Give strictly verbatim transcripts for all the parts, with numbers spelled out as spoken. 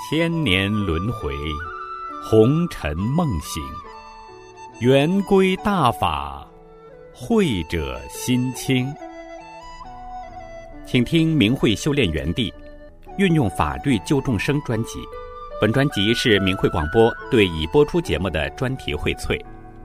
千年轮回，红尘梦醒，圆规大法，慧者心清。请听明慧修炼园地运用法律救众生专辑。本专辑是明慧广播对已播出节目的专题荟萃。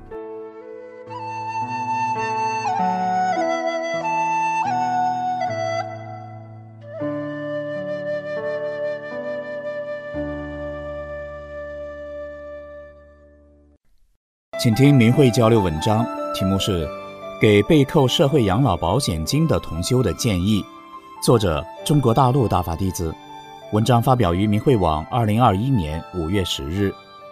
请听明慧交流文章，题目是给被扣社会养老保险金的同修的建议，作者中国大陆大法弟子。文章发表于明慧网二零二一年五月十日。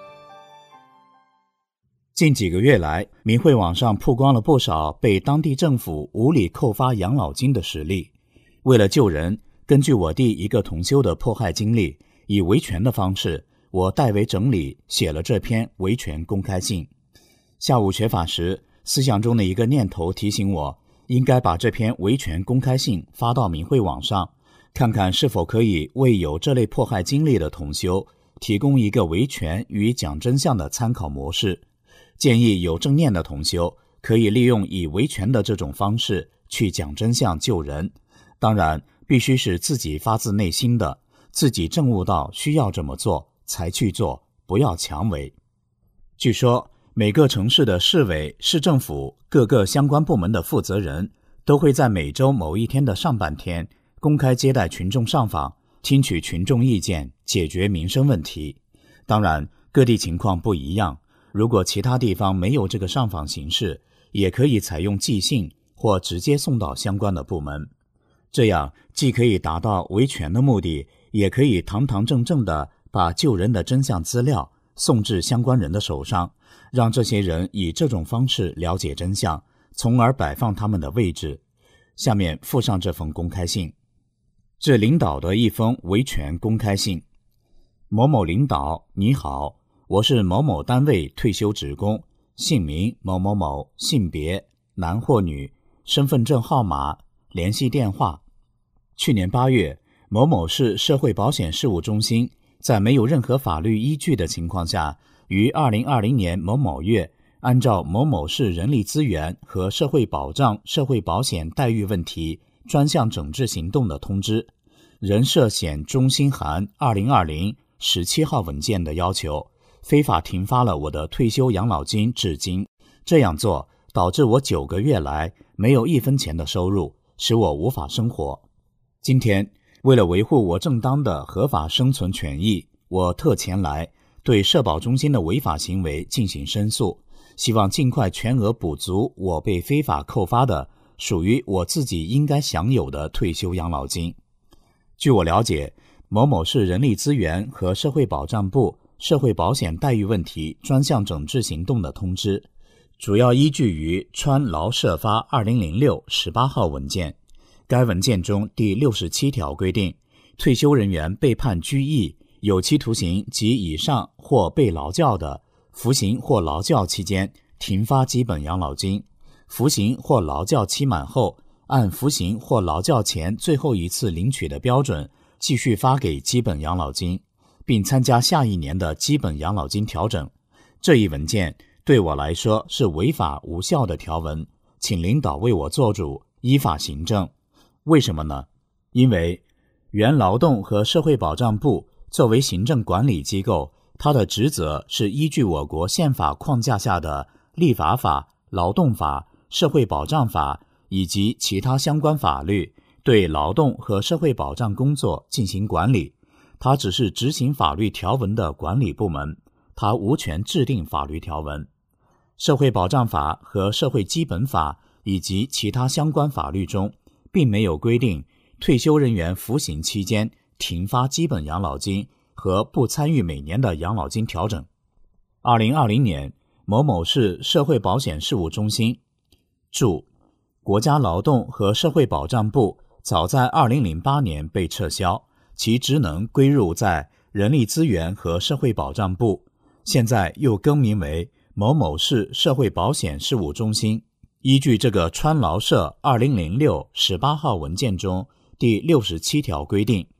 近几个月来，明慧网上曝光了不少被当地政府无理扣发养老金的实例。为了救人，根据我弟一个同修的迫害经历，以维权的方式，我代为整理写了这篇维权公开信。下午学法时，思想中的一个念头提醒我，应该把这篇维权公开信发到明慧网上，看看是否可以为有这类迫害经历的同修提供一个维权与讲真相的参考模式。建议有正念的同修可以利用以维权的这种方式去讲真相救人，当然必须是自己发自内心的，自己证悟到需要这么做才去做，不要强为。据说每个城市的市委、市政府各个相关部门的负责人都会在每周某一天的上半天公开接待群众上访，听取群众意见，解决民生问题。当然各地情况不一样，如果其他地方没有这个上访形式，也可以采用寄信或直接送到相关的部门。这样既可以达到维权的目的，也可以堂堂正正地把救人的真相资料送至相关人的手上，让这些人以这种方式了解真相，从而摆放他们的位置。下面附上这封公开信。致领导的一封维权公开信。某某领导，你好，我是某某单位退休职工，姓名某某某，性别男或女，身份证号码，联系电话。去年八月，某某市社会保险事务中心在没有任何法律依据的情况下，于二零二零年某某月，按照某某市人力资源和社会保障社会保险待遇问题专项整治行动的通知，人社险中心函二零二零十七号文件的要求，非法停发了我的退休养老金至今。这样做导致我九个月来没有一分钱的收入，使我无法生活。今天为了维护我正当的合法生存权益，我特前来对社保中心的违法行为进行申诉，希望尽快全额补足我被非法扣发的属于我自己应该享有的退休养老金。据我了解，某某市人力资源和社会保障部社会保险待遇问题专项整治行动的通知，主要依据于川劳社发二零零六十八号文件。该文件中第六十七条规定，退休人员被判拘役、有期徒刑及以上或被劳教的，服刑或劳教期间停发基本养老金，服刑或劳教期满后，按服刑或劳教前最后一次领取的标准继续发给基本养老金，并参加下一年的基本养老金调整。这一文件对我来说是违法无效的条文，请领导为我做主，依法行政。为什么呢？因为原劳动和社会保障部作为行政管理机构，它的职责是依据我国宪法框架下的立法法、劳动法、社会保障法以及其他相关法律，对劳动和社会保障工作进行管理。它只是执行法律条文的管理部门，它无权制定法律条文。社会保障法和社会基本法以及其他相关法律中并没有规定退休人员服刑期间停发基本养老金和不参与每年的养老金调整。二零二零年，某某市社会保险事务中心注：国家劳动和社会保障部早在二零零八年被撤销，其职能归入在人力资源和社会保障部，现在又更名为某某市社会保险事务中心。依据这个川劳社二零零六十八号文件中第六十七条规定，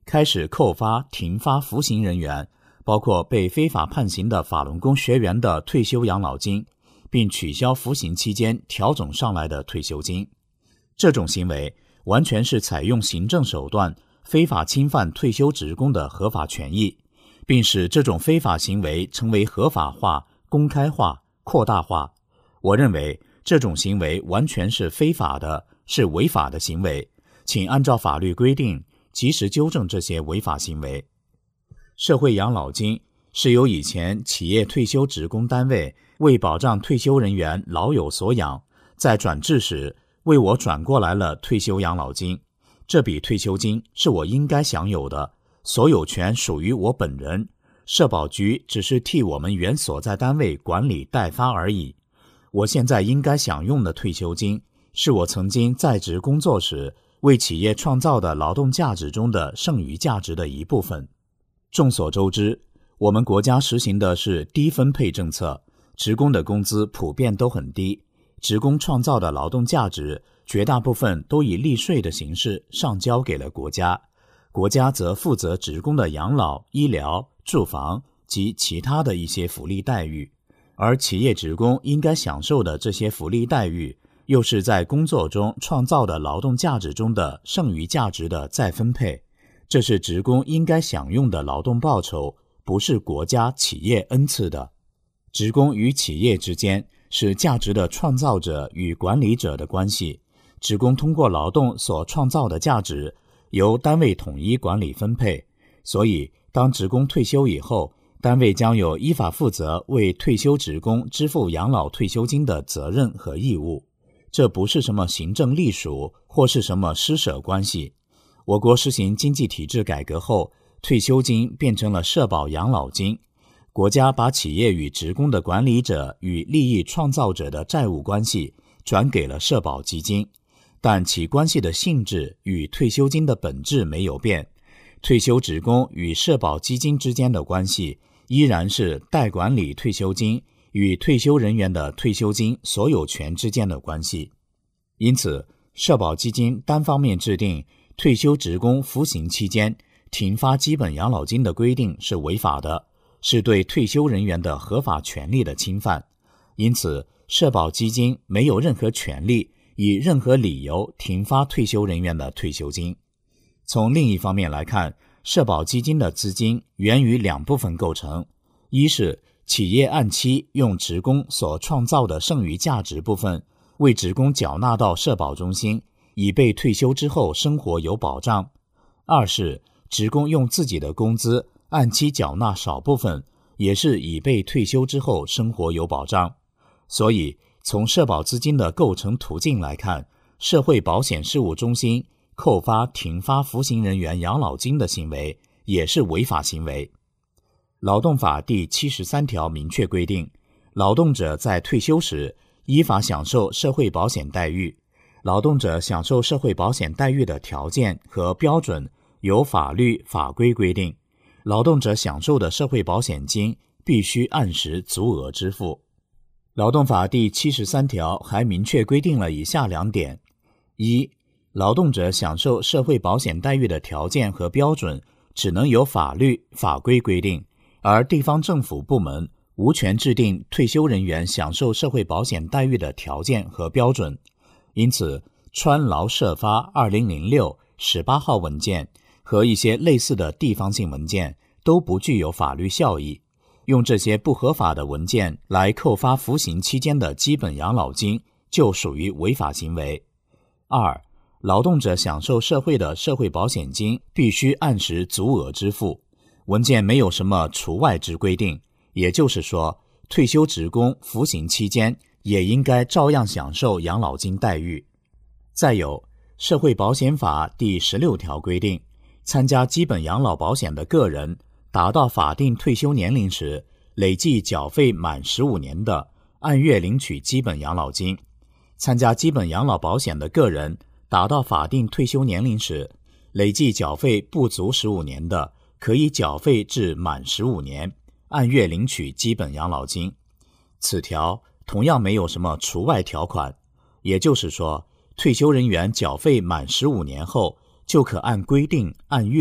开始扣发、停发服刑人员，包括被非法判刑的法轮功学员的退休养老金，并取消服刑期间调整上来的退休金。这种行为完全是采用行政手段非法侵犯退休职工的合法权益，并使这种非法行为成为合法化、公开化、扩大化。我认为这种行为完全是非法的，是违法的行为，请按照法律规定及时纠正这些违法行为。社会养老金是由以前企业退休职工单位为保障退休人员老有所养，在转制时为我转过来了退休养老金。这笔退休金是我应该享有的，所有权属于我本人，社保局只是替我们原所在单位管理代发而已。我现在应该享用的退休金，是我曾经在职工作时为企业创造的劳动价值中的剩余价值的一部分。众所周知，我们国家实行的是低分配政策，职工的工资普遍都很低，职工创造的劳动价值绝大部分都以利税的形式上交给了国家，国家则负责职工的养老、医疗、住房及其他的一些福利待遇，而企业职工应该享受的这些福利待遇，又是在工作中创造的劳动价值中的剩余价值的再分配，这是职工应该享用的劳动报酬，不是国家企业恩赐的。职工与企业之间是价值的创造者与管理者的关系，职工通过劳动所创造的价值由单位统一管理分配，所以当职工退休以后，单位将有依法负责为退休职工支付养老退休金的责任和义务。这不是什么行政隶属或是什么施舍关系。我国实行经济体制改革后，退休金变成了社保养老金，国家把企业与职工的管理者与利益创造者的债务关系转给了社保基金，但其关系的性质与退休金的本质没有变。退休职工与社保基金之间的关系依然是代管理退休金与退休人员的退休金所有权之间的关系。因此，社保基金单方面制定退休职工服刑期间停发基本养老金的规定是违法的，是对退休人员的合法权利的侵犯。因此，社保基金没有任何权利以任何理由停发退休人员的退休金。从另一方面来看，社保基金的资金源于两部分构成，一是企业按期用职工所创造的剩余价值部分为职工缴纳到社保中心，以备退休之后生活有保障；二是职工用自己的工资按期缴纳少部分，也是以备退休之后生活有保障。所以，从社保资金的构成途径来看，社会保险事务中心扣发、停发服刑人员养老金的行为也是违法行为。劳动法第七十三条明确规定，劳动者在退休时依法享受社会保险待遇，劳动者享受社会保险待遇的条件和标准由法律法规规定，劳动者享受的社会保险金必须按时足额支付。劳动法第七十三条还明确规定了以下两点：一、劳动者享受社会保险待遇的条件和标准只能由法律法规规定，而地方政府部门无权制定退休人员享受社会保险待遇的条件和标准。因此，川劳社发二零零六十八号文件和一些类似的地方性文件都不具有法律效益，用这些不合法的文件来扣发服刑期间的基本养老金就属于违法行为。二、劳动者享受社会的社会保险金必须按时足额支付，文件没有什么除外之规定，也就是说，退休职工服刑期间也应该照样享受养老金待遇。再有，社会保险法第十六条规定，参加基本养老保险的个人达到法定退休年龄时，累计缴费满十五年的，按月领取基本养老金；参加基本养老保险的个人达到法定退休年龄时，累计缴费不足十五年的，可以缴费至满十五年，按月领取基本养老金。此条同样没有什么除外条款，也就是说，退休人员缴费满十五年后，就可按规定按月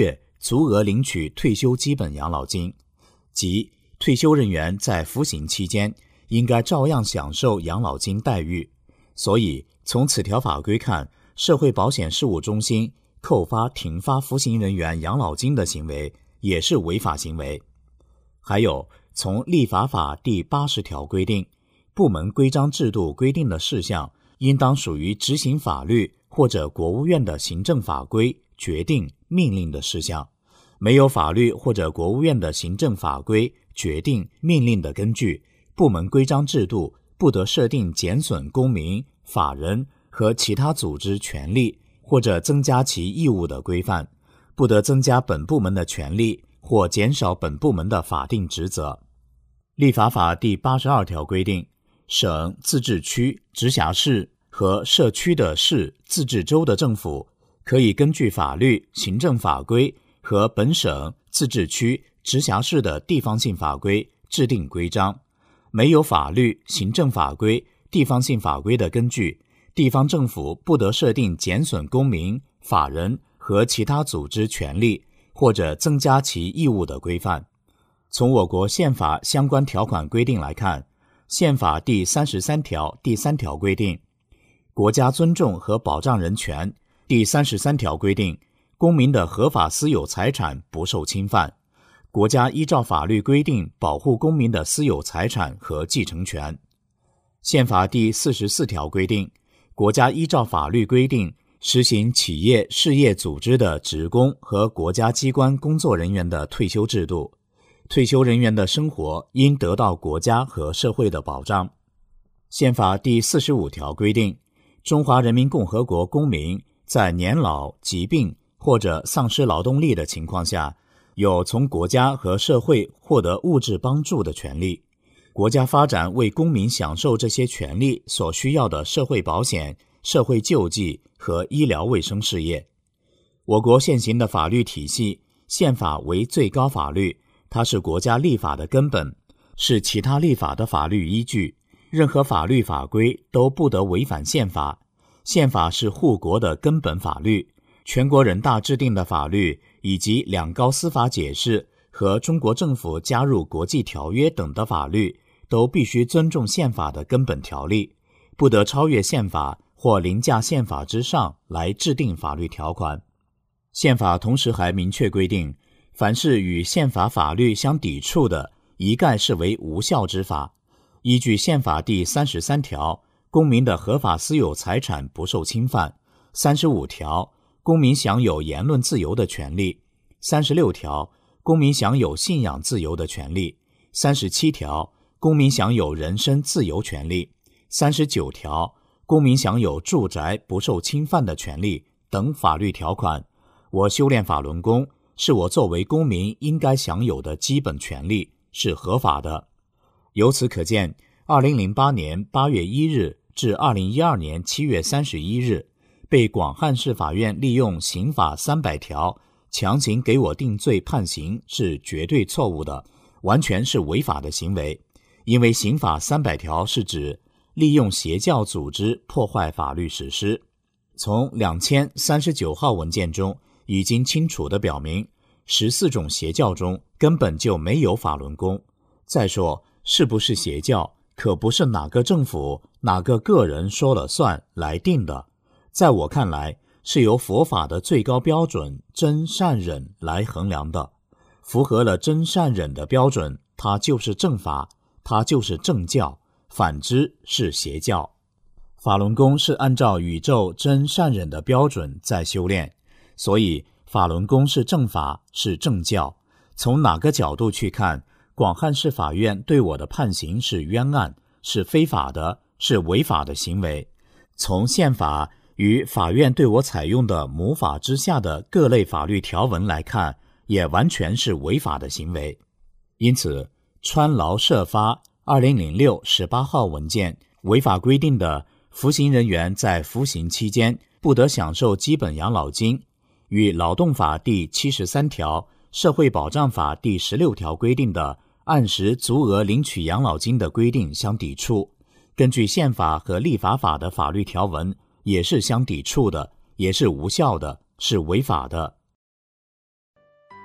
足额领取退休基本养老金，即退休人员在服刑期间应该照样享受养老金待遇。所以从此条法规看，社会保险事务中心扣发停发服刑人员养老金的行为也是违法行为。还有从立法法第八十条规定，部门规章制度规定的事项应当属于执行法律或者国务院的行政法规、决定、命令的事项，没有法律或者国务院的行政法规、决定、命令的根据，部门规章制度不得设定减损公民、法人和其他组织权利或者增加其义务的规范，不得增加本部门的权利或减少本部门的法定职责。立法法第八十二条规定，省、自治区、直辖市和社区的市、自治州的政府可以根据法律、行政法规和本省、自治区、直辖市的地方性法规制定规章。没有法律、行政法规、地方性法规的根据，地方政府不得设定减损公民、法人和其他组织权利或者增加其义务的规范。从我国宪法相关条款规定来看，宪法第三十三条第三条规定，国家尊重和保障人权。第三十三条规定，公民的合法私有财产不受侵犯。国家依照法律规定保护公民的私有财产和继承权。宪法第四十四条规定，国家依照法律规定实行企业事业组织的职工和国家机关工作人员的退休制度，退休人员的生活应得到国家和社会的保障。宪法第四十五条规定，中华人民共和国公民在年老、疾病或者丧失劳动力的情况下，有从国家和社会获得物质帮助的权利。国家发展为公民享受这些权利所需要的社会保险、社会救济和医疗卫生事业。我国现行的法律体系，宪法为最高法律，它是国家立法的根本，是其他立法的法律依据。任何法律法规都不得违反宪法。宪法是护国的根本法律，全国人大制定的法律以及两高司法解释和中国政府加入国际条约等的法律都必须尊重宪法的根本条例，不得超越宪法或凌驾宪法之上来制定法律条款。宪法同时还明确规定，凡是与宪法法律相抵触的，一概视为无效之法。依据宪法第三十三条，公民的合法私有财产不受侵犯；三十五条，公民享有言论自由的权利；三十六条，公民享有信仰自由的权利；三十七条，公民享有人身自由权利；三十九条，公民享有住宅不受侵犯的权利等法律条款。我修炼法轮功，是我作为公民应该享有的基本权利，是合法的。由此可见，二零零八年八月一日至二零一二年七月三十一日，被广汉市法院利用刑法三百条强行给我定罪判刑是绝对错误的，完全是违法的行为。因为刑法三百条是指利用邪教组织破坏法律实施。从两千三十九号文件中已经清楚地表明，十四种邪教中根本就没有法轮功。再说，是不是邪教，可不是哪个政府、哪个个人说了算来定的。在我看来，是由佛法的最高标准真善忍来衡量的。符合了真善忍的标准，它就是正法，它就是正教，反之是邪教。法轮功是按照宇宙真善忍的标准在修炼，所以法轮功是正法，是正教。从哪个角度去看，广汉市法院对我的判刑是冤案，是非法的，是违法的行为。从宪法与法院对我采用的母法之下的各类法律条文来看，也完全是违法的行为。因此，川劳社发二零零六十八号文件违法规定的服刑人员在服刑期间不得享受基本养老金，与劳动法第七十三条、社会保障法第十六条规定的按时足额领取养老金的规定相抵触，根据宪法和立法法的法律条文也是相抵触的，也是无效的，是违法的。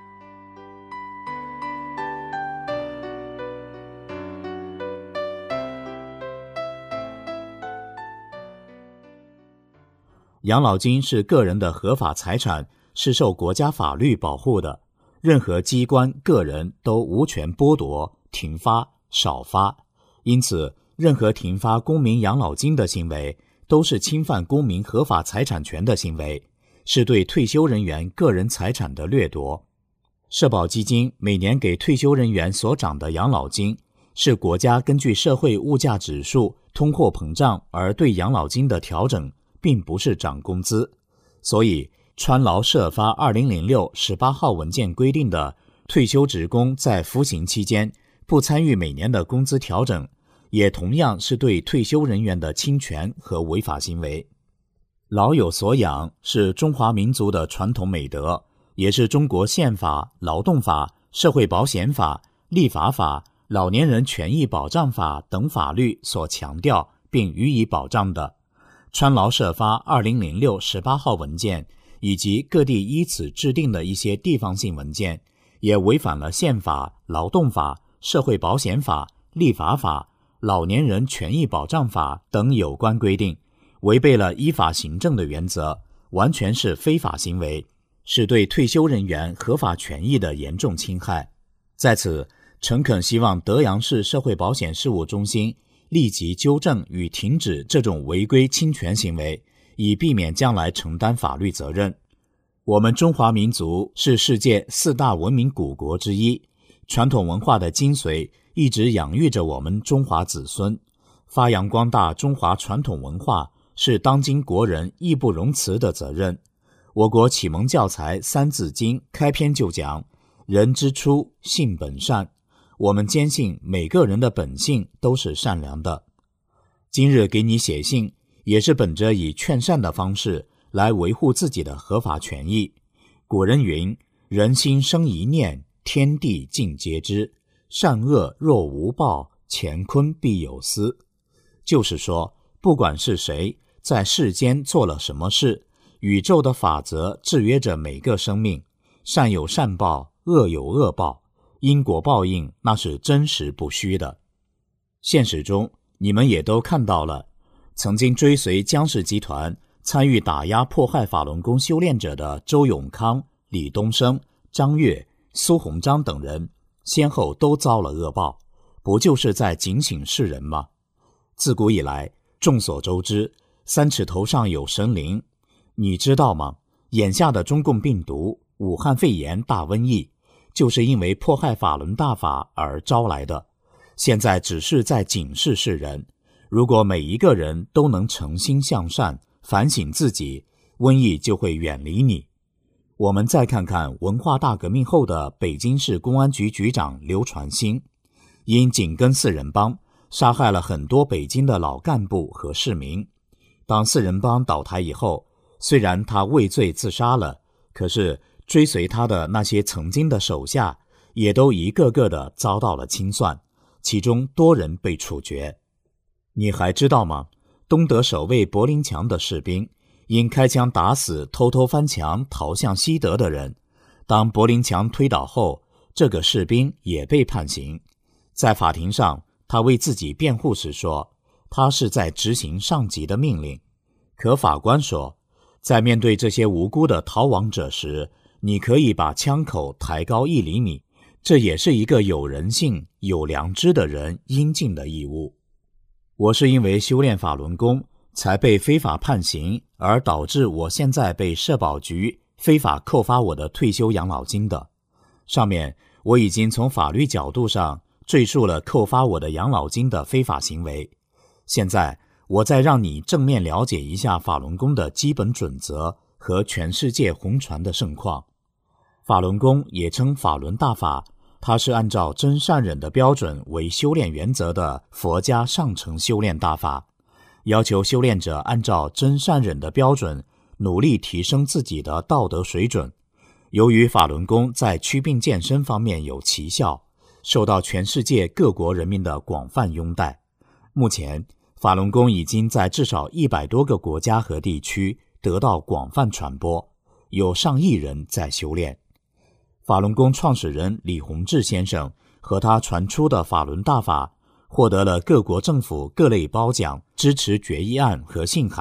养老金是个人的合法财产，是受国家法律保护的，任何机关、个人都无权剥夺、停发、少发。因此，任何停发公民养老金的行为，都是侵犯公民合法财产权的行为，是对退休人员个人财产的掠夺。社保基金每年给退休人员所涨的养老金，是国家根据社会物价指数、通货膨胀而对养老金的调整，并不是涨工资。所以川劳社发二零零六十八号文件规定的退休职工在服刑期间不参与每年的工资调整，也同样是对退休人员的侵权和违法行为。老有所养是中华民族的传统美德，也是中国宪法、劳动法、社会保险法、立法法、老年人权益保障法等法律所强调并予以保障的。川劳社发二零零六十八号文件以及各地依此制定的一些地方性文件，也违反了宪法、劳动法、社会保险法、立法法、老年人权益保障法等有关规定，违背了依法行政的原则，完全是非法行为，是对退休人员合法权益的严重侵害。在此，诚恳希望德阳市社会保险事务中心立即纠正与停止这种违规侵权行为，以避免将来承担法律责任。我们中华民族是世界四大文明古国之一，传统文化的精髓一直养育着我们中华子孙，发扬光大中华传统文化是当今国人义不容辞的责任。我国启蒙教材《三字经》开篇就讲：人之初，性本善。我们坚信每个人的本性都是善良的。今日给你写信，也是本着以劝善的方式来维护自己的合法权益。古人云：人心生一念，天地尽皆知。善恶若无报，乾坤必有私。就是说，不管是谁在世间做了什么事，宇宙的法则制约着每个生命，善有善报，恶有恶报，因果报应那是真实不虚的。现实中你们也都看到了，曾经追随江氏集团参与打压迫害法轮功修炼者的周永康、李东升、张悦、苏鸿章等人，先后都遭了恶报，不就是在警醒世人吗？自古以来，众所周知，三尺头上有神灵。你知道吗？眼下的中共病毒、武汉肺炎大瘟疫，就是因为迫害法轮大法而招来的。现在只是在警示世人，如果每一个人都能诚心向善，反省自己，瘟疫就会远离你。我们再看看文化大革命后的北京市公安局局长刘传兴，因紧跟四人帮，杀害了很多北京的老干部和市民。当四人帮倒台以后，虽然他畏罪自杀了，可是追随他的那些曾经的手下也都一个个的遭到了清算，其中多人被处决。你还知道吗？东德守卫柏林墙的士兵因开枪打死偷偷翻墙逃向西德的人，当柏林墙推倒后，这个士兵也被判刑。在法庭上，他为自己辩护时说，他是在执行上级的命令。可法官说，在面对这些无辜的逃亡者时，你可以把枪口抬高一厘米，这也是一个有人性、有良知的人应尽的义务。我是因为修炼法轮功，才被非法判刑，而导致我现在被社保局非法扣发我的退休养老金的。上面我已经从法律角度上赘述了扣发我的养老金的非法行为。现在我再让你正面了解一下法轮功的基本准则和全世界红传的盛况。法轮功也称法轮大法，它是按照真善忍的标准为修炼原则的佛家上乘修炼大法，要求修炼者按照真善忍的标准努力提升自己的道德水准。由于法轮功在祛病健身方面有奇效，受到全世界各国人民的广泛拥戴。目前法轮功已经在至少一百多个国家和地区得到广泛传播，有上亿人在修炼。法轮功创始人李洪志先生和他传出的法轮大法获得了各国政府各类褒奖、支持决议案和信函，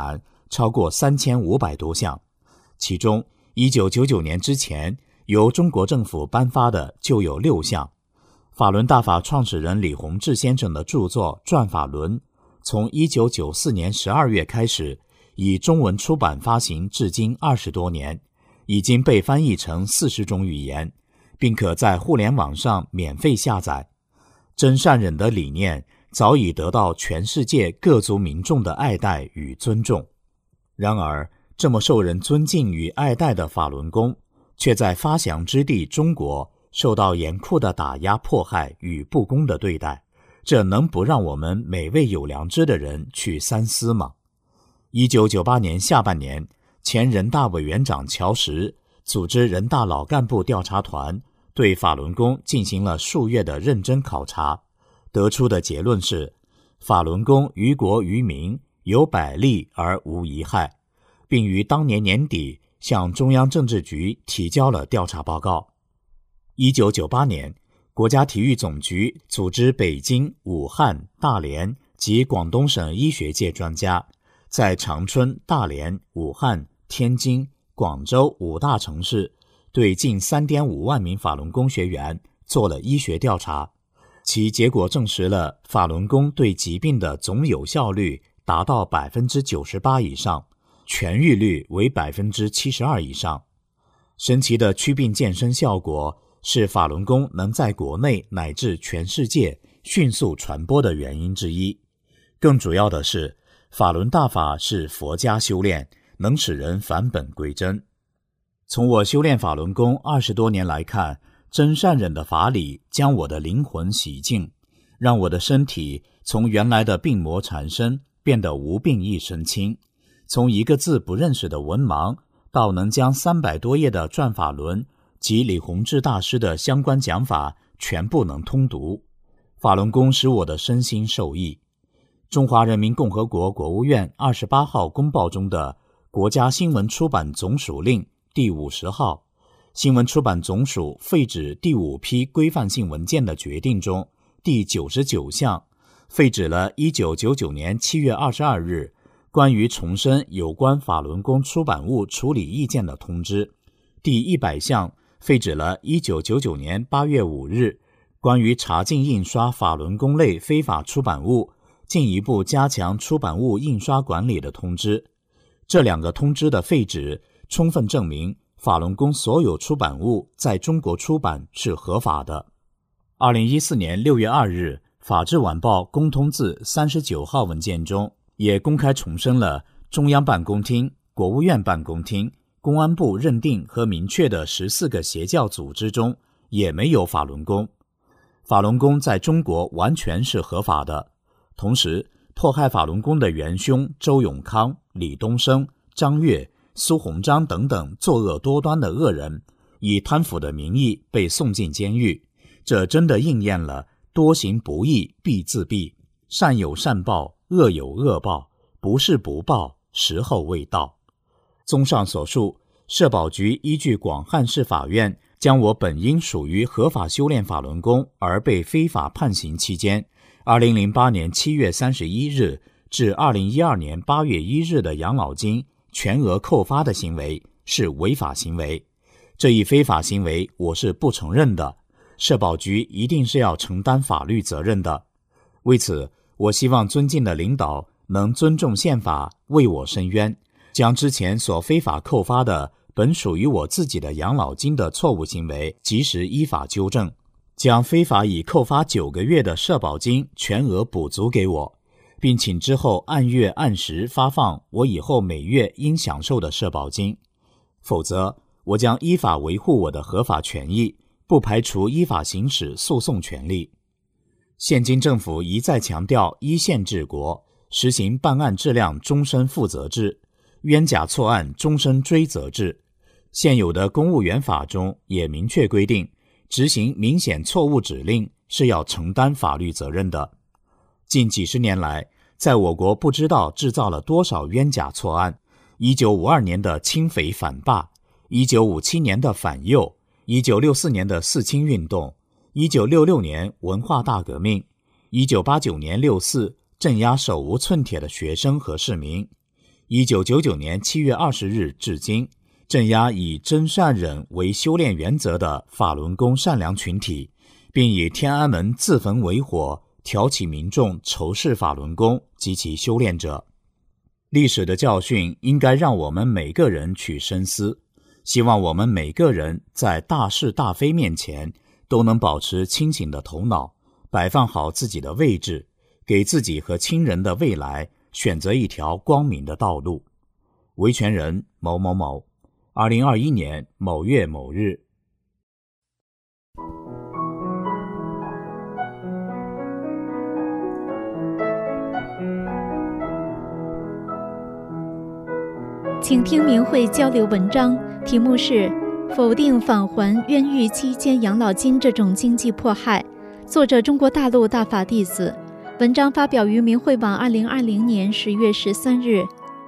超过三千五百多项，其中一九九九年之前由中国政府颁发的就有六项。法轮大法创始人李洪志先生的著作《转法轮》，从一九九四年十二月开始，以中文出版发行至今二十多年，已经被翻译成四十种语言，并可在互联网上免费下载。真善忍的理念早已得到全世界各族民众的爱戴与尊重。然而，这么受人尊敬与爱戴的法轮功，却在发祥之地中国受到严酷的打压迫害与不公的对待，这能不让我们每位有良知的人去三思吗？一九九八年下半年，前人大委员长乔石组织人大老干部调查团对法轮功进行了数月的认真考察，得出的结论是，法轮功于国于民有百利而无一害，并于当年年底向中央政治局提交了调查报告。一九九八年，国家体育总局组织北京、武汉、大连及广东省医学界专家，在长春、大连、武汉、天津、广州五大城市对近 三点五万名法轮功学员做了医学调查，其结果证实了法轮功对疾病的总有效率达到 百分之九十八 以上，痊愈率为 百分之七十二 以上。神奇的祛病健身效果是法轮功能在国内乃至全世界迅速传播的原因之一。更主要的是，法轮大法是佛家修炼，能使人返本归真。从我修炼法轮功二十多年来看，真善忍的法理将我的灵魂洗净，让我的身体从原来的病魔缠身变得无病一身轻，从一个字不认识的文盲到能将三百多页的转法轮及李洪志大师的相关讲法全部能通读。法轮功使我的身心受益。中华人民共和国国务院二十八号公报中的国家新闻出版总署令第五十号，新闻出版总署废止第五批规范性文件的决定中第九十九项，废止了一九九九年七月二十二日关于重申有关法轮功出版物处理意见的通知，第一百项废止了一九九九年八月五日关于查禁印刷法轮功类非法出版物，进一步加强出版物印刷管理的通知。这两个通知的废止，充分证明法轮功所有出版物在中国出版是合法的。二零一四年六月二日，法制晚报公通字三十九号文件中也公开重申了中央办公厅、国务院办公厅、公安部认定和明确的十四个邪教组织中也没有法轮功。法轮功在中国完全是合法的。同时，迫害法轮功的元凶周永康、李东生、张悦、苏鸿章等等作恶多端的恶人，以贪腐的名义被送进监狱，这真的应验了多行不义必自毙，善有善报，恶有恶报，不是不报，时候未到。综上所述，社保局依据广汉市法院将我本应属于合法修炼法轮功而被非法判刑期间二零零八年七月三十一日至二零一二年八月一日的养老金全额扣发的行为是违法行为，这一非法行为我是不承认的，社保局一定是要承担法律责任的。为此，我希望尊敬的领导能尊重宪法，为我伸冤，将之前所非法扣发的本属于我自己的养老金的错误行为及时依法纠正，将非法已扣发九个月的社保金全额补足给我，并请之后按月按时发放我以后每月应享受的社保金。否则，我将依法维护我的合法权益，不排除依法行使诉讼权利。现今政府一再强调依宪治国，实行办案质量终身负责制，冤假错案终身追责制。现有的公务员法中也明确规定，执行明显错误指令是要承担法律责任的。近几十年来，在我国不知道制造了多少冤假错案。一九五二年的清匪反霸，一九五七年的反右，一九六四年的四清运动，一九六六年文化大革命，一九八九年六四镇压手无寸铁的学生和市民， 一九九九年七月二十日至今，镇压以真善忍为修炼原则的法轮功善良群体，并以天安门自焚为火，挑起民众仇视法轮功及其修炼者。历史的教训应该让我们每个人去深思，希望我们每个人在大是大非面前都能保持清醒的头脑，摆放好自己的位置，给自己和亲人的未来选择一条光明的道路。维权人某某某，二零二一年某月某日。 请听明慧交流文章，题目是否定返还冤狱期间养老金这种经济迫害，作者中国大陆大法弟子，文章发表于明慧网二零二零年十月十三日。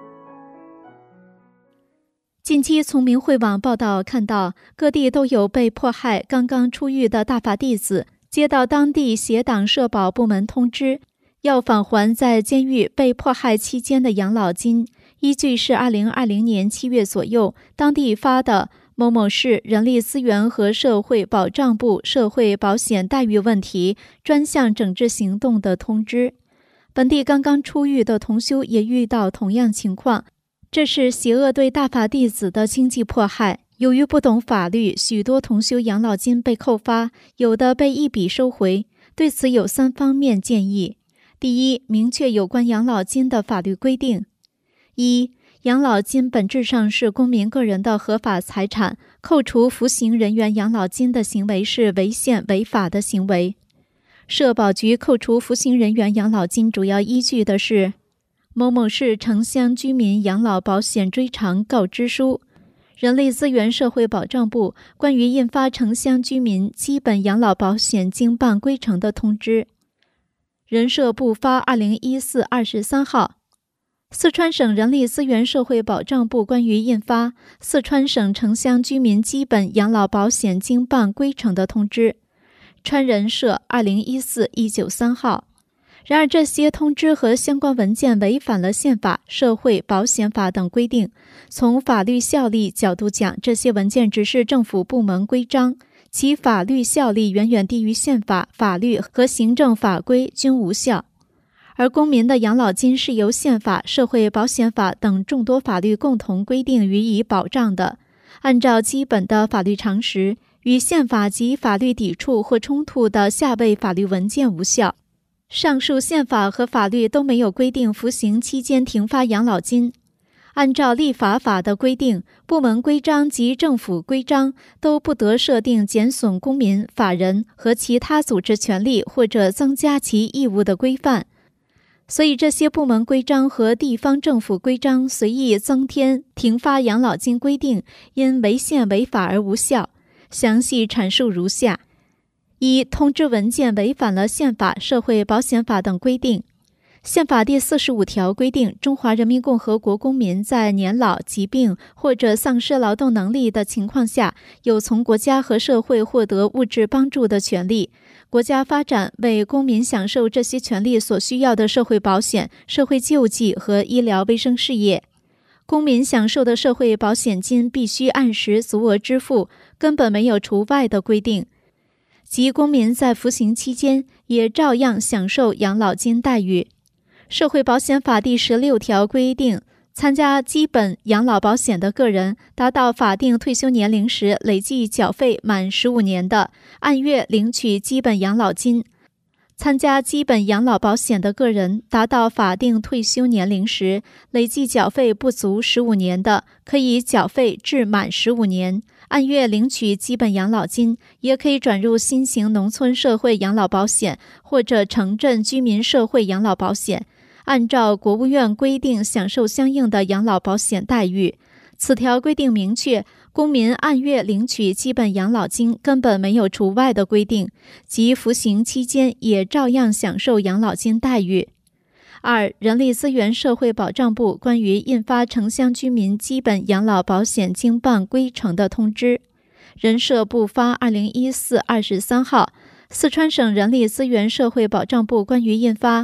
近期从明慧网报道看到，各地都有被迫害刚刚出狱的大法弟子接到当地协党社保部门通知，要返还在监狱被迫害期间的养老金，依据是二零二零年七月左右当地发的某某市人力资源和社会保障部社会保险待遇问题专项整治行动的通知。本地刚刚出狱的同修也遇到同样情况，这是邪恶对大法弟子的经济迫害。由于不懂法律，许多同修养老金被扣发，有的被一笔收回。对此有三方面建议：第一，明确有关养老金的法律规定。一、养老金本质上是公民个人的合法财产，扣除服刑人员养老金的行为是违宪违法的行为。社保局扣除服刑人员养老金主要依据的是某某市城乡居民养老保险追偿告知书、人力资源社会保障部关于印发城乡居民基本养老保险经办规程的通知、人社部发二零一四二十三号、四川省人力资源社会保障部关于印发四川省城乡居民基本养老保险经办规程的通知、川人社二零一四一九三号。然而，这些通知和相关文件违反了宪法、社会保险法等规定。从法律效力角度讲，这些文件只是政府部门规章，其法律效力远远低于宪法、法律和行政法规均无效。而公民的养老金是由宪法、社会保险法等众多法律共同规定予以保障的。按照基本的法律常识，与宪法及法律抵触或冲突的下位法律文件无效。上述宪法和法律都没有规定服刑期间停发养老金。按照立法法的规定，部门规章及政府规章都不得设定减损公民、法人和其他组织权利或者增加其义务的规范。所以这些部门规章和地方政府规章随意增添停发养老金规定，因违宪违法而无效。详细阐述如下：一、通知文件违反了宪法、社会保险法等规定。宪法第四十五条规定，中华人民共和国公民在年老、疾病或者丧失劳动能力的情况下，有从国家和社会获得物质帮助的权利。国家发展为公民享受这些权利所需要的社会保险、社会救济和医疗卫生事业。公民享受的社会保险金必须按时足额支付，根本没有除外的规定。即公民在服刑期间也照样享受养老金待遇。社会保险法第十六条规定，参加基本养老保险的个人，达到法定退休年龄时累计缴费满十五年的，按月领取基本养老金；参加基本养老保险的个人，达到法定退休年龄时累计缴费不足十五年的，可以缴费至满十五年，按月领取基本养老金，也可以转入新型农村社会养老保险或者城镇居民社会养老保险，按照国务院规定享受相应的养老保险待遇。此条规定明确，公民按月领取基本养老金根本没有除外的规定，即服刑期间也照样享受养老金待遇。二、人力资源社会保障部关于印发城乡居民基本养老保险经办规程的通知，人社部发二零一四二十三号，四川省人力资源社会保障部关于印发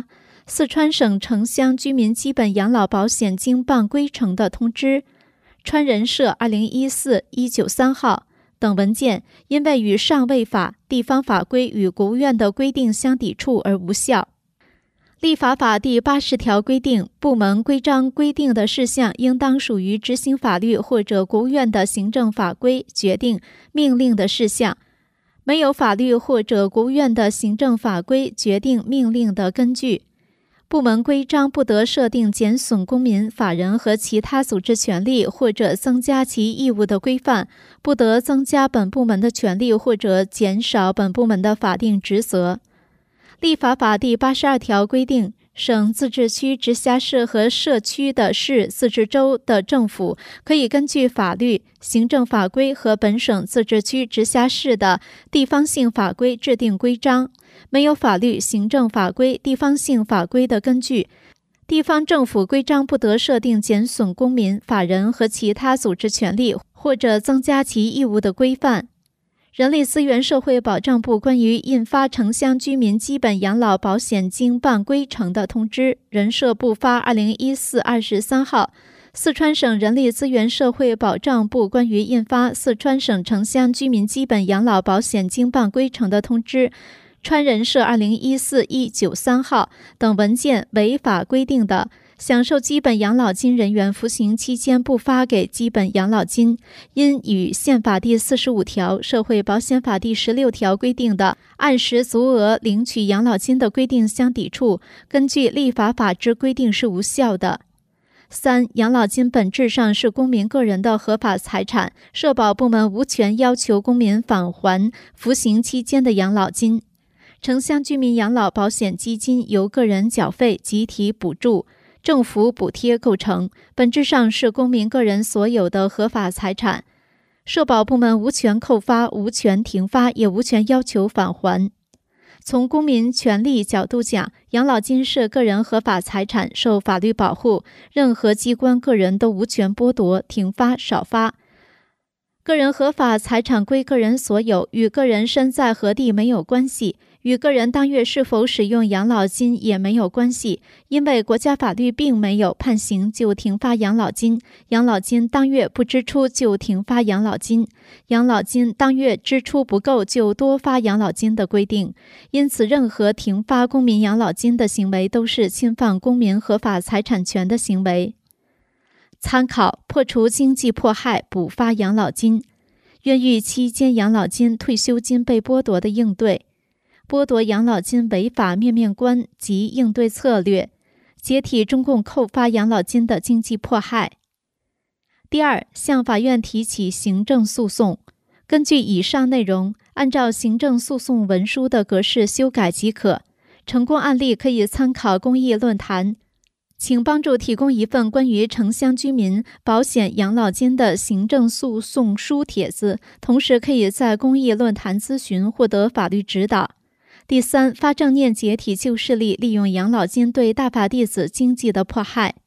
四川省城乡居民基本养老保险经办规程的通知川人社二零一四一九三号等文件，因为与上位法、地方法规与国务院的规定相抵触而无效。立法法第八十条规定，部门规章规定的事项应当属于执行法律或者国务院的行政法规、决定、命令的事项，没有法律或者国务院的行政法规、决定、命令的根据。部门规章不得设定减损公民、法人和其他组织权利或者增加其义务的规范，不得增加本部门的权利或者减少本部门的法定职责。立法法第八十二条规定，省、自治区、直辖市和社区的市、自治州的政府可以根据法律、行政法规和本省、自治区、直辖市的地方性法规制定规章，没有法律、行政法规、地方性法规的根据，地方政府规章不得设定减损公民、法人和其他组织权利或者增加其义务的规范。人力资源社会保障部关于印发城乡居民基本养老保险经办规程的通知，人社部发二零一四二十三号。四川省人力资源社会保障部关于印发四川省城乡居民基本养老保险经办规程的通知，川人社二零一四一九三号等文件违法规定的，享受基本养老金人员服刑期间不发给基本养老金，因与宪法第四十五条、社会保险法第十六条规定的按时足额领取养老金的规定相抵触，根据立法法之规定是无效的。三、养老金本质上是公民个人的合法财产，社保部门无权要求公民返还服刑期间的养老金。城乡居民养老保险基金由个人缴费、集体补助、政府补贴构成，本质上是公民个人所有的合法财产，社保部门无权扣发、无权停发，也无权要求返还。从公民权利角度讲，养老金是个人合法财产，受法律保护，任何机关、个人都无权剥夺、停发、少发。个人合法财产归个人所有，与个人身在何地没有关系，与个人当月是否使用养老金也没有关系，因为国家法律并没有判刑就停发养老金，养老金当月不支出就停发养老金，养老金当月支出不够就多发养老金的规定。因此，任何停发公民养老金的行为都是侵犯公民合法财产权的行为。参考：破除经济迫害，补发养老金。越狱期间养老金、退休金被剥夺的应对。剥夺养老金违法面面观及应对策略，解体中共扣发养老金的经济迫害。第二，向法院提起行政诉讼，根据以上内容，按照行政诉讼文书的格式修改即可。成功案例可以参考公益论坛，请帮助提供一份关于城乡居民保险养老金的行政诉讼书帖子，同时可以在公益论坛咨询获得法律指导。第三，发正念解体旧势力利用养老金对大法弟子经济的迫害。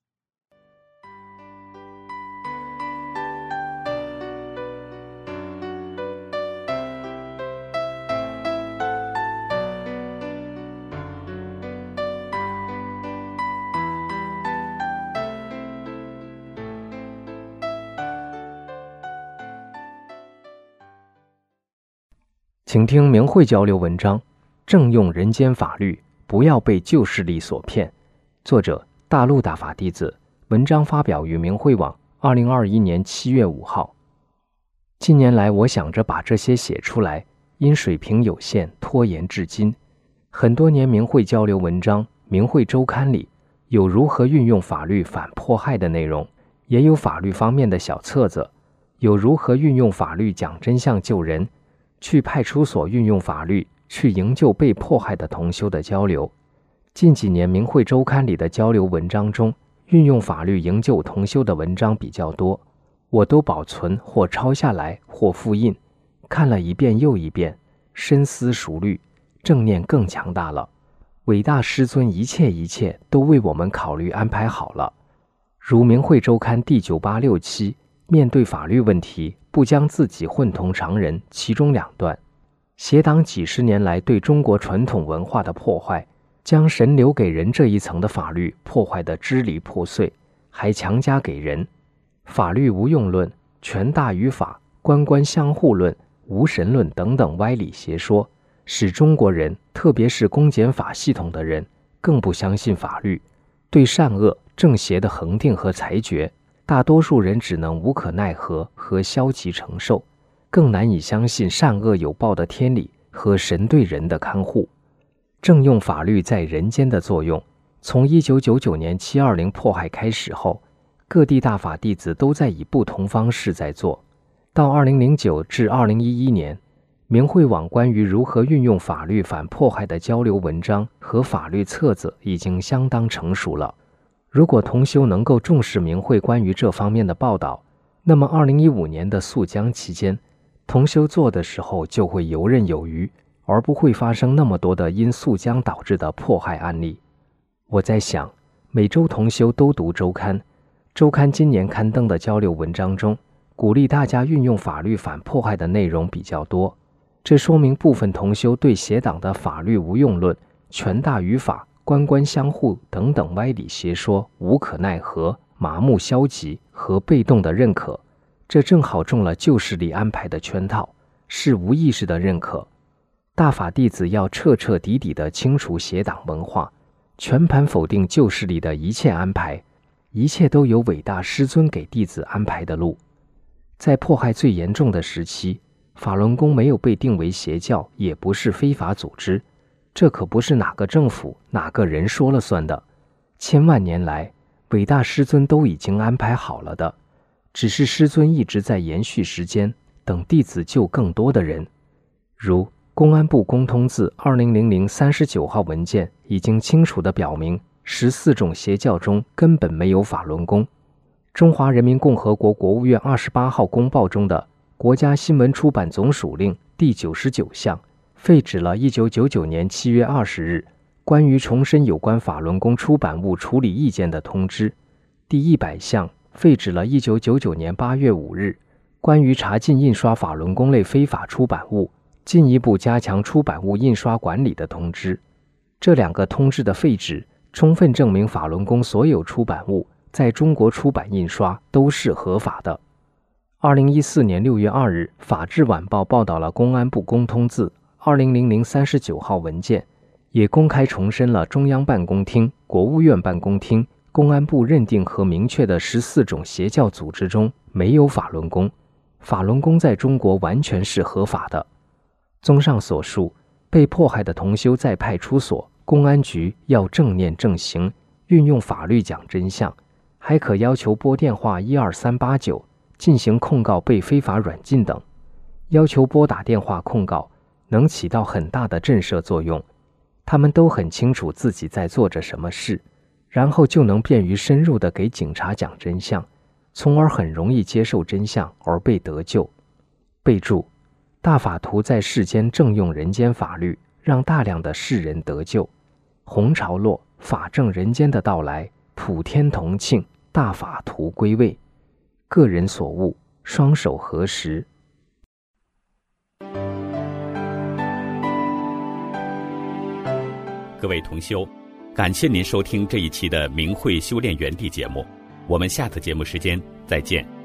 请听明慧交流文章，正用人间法律，不要被旧势力所骗。作者：大陆大法弟子。文章发表于明慧网，二零二一年七月五号。近年来，我想着把这些写出来，因水平有限，拖延至今。很多年明慧交流文章、明慧周刊里有如何运用法律反迫害的内容，也有法律方面的小册子，有如何运用法律讲真相救人，去派出所运用法律去营救被迫害的同修的交流。近几年明慧周刊里的交流文章中，运用法律营救同修的文章比较多，我都保存或抄下来或复印，看了一遍又一遍，深思熟虑，正念更强大了。伟大师尊一切一切都为我们考虑安排好了。如明慧周刊第九八六期，面对法律问题，不将自己混同常人，其中两段，邪党几十年来对中国传统文化的破坏， 将神留给人这一层的法律破坏得支离破碎，还强加给人法律无用论、权大于法、官官相护论、无神论等等歪理邪说，使中国人，特别是公检法系统的人，更不相信法律，对善恶正邪的恒定和裁决，大多数人只能无可奈何和消极承受，更难以相信善恶有报的天理和神对人的看护。正用法律在人间的作用，从一九九九年七二零迫害开始后，各地大法弟子都在以不同方式在做。到二零零九至二零一一年，明慧网关于如何运用法律反迫害的交流文章和法律册子已经相当成熟了。如果同修能够重视明慧关于这方面的报道，那么二零一五年的肃江期间，同修做的时候就会游刃有余，而不会发生那么多的因肃江导致的迫害案例。我在想，每周同修都读周刊，周刊今年刊登的交流文章中，鼓励大家运用法律反迫害的内容比较多，这说明部分同修对邪党的法律无用论、权大于法、官官相护等等歪理邪说无可奈何、麻木消极和被动的认可，这正好中了旧势力安排的圈套，是无意识的认可。大法弟子要彻彻底底地清除邪党文化，全盘否定旧势力的一切安排，一切都由伟大师尊给弟子安排的路。在迫害最严重的时期，法轮功没有被定为邪教，也不是非法组织，这可不是哪个政府哪个人说了算的，千万年来伟大师尊都已经安排好了的，只是师尊一直在延续时间，等弟子救更多的人。如公安部公通字二零零零三十九号文件已经清楚地表明，十四种邪教中根本没有法轮功。中华人民共和国国务院二十八号公报中的国家新闻出版总署令第九十九项废止了一九九九年七月二十日关于重申有关法轮功出版物处理意见的通知，第一百项废止了一九九九年八月五日关于查禁印刷法轮功类非法出版物，进一步加强出版物印刷管理的通知。这两个通知的废止，充分证明法轮功所有出版物在中国出版印刷都是合法的。二零一四年六月二日，法制晚报报道了公安部公通字二零零零三十九号文件，也公开重申了中央办公厅、国务院办公厅、公安部认定和明确的十四种邪教组织中没有法轮功，法轮功在中国完全是合法的。综上所述，被迫害的同修在派出所、公安局要正念正行，运用法律讲真相，还可要求拨电话一二三八九进行控告被非法软禁等，要求拨打电话控告能起到很大的震慑作用。他们都很清楚自己在做着什么事，然后就能便于深入地给警察讲真相，从而很容易接受真相而被得救。备注：大法图在世间正用人间法律，让大量的世人得救。红潮落，法正人间的到来，普天同庆，大法图归位。个人所悟，双手合十。 各位同修，感谢您收听这一期的明慧修炼园地节目，我们下次节目时间再见。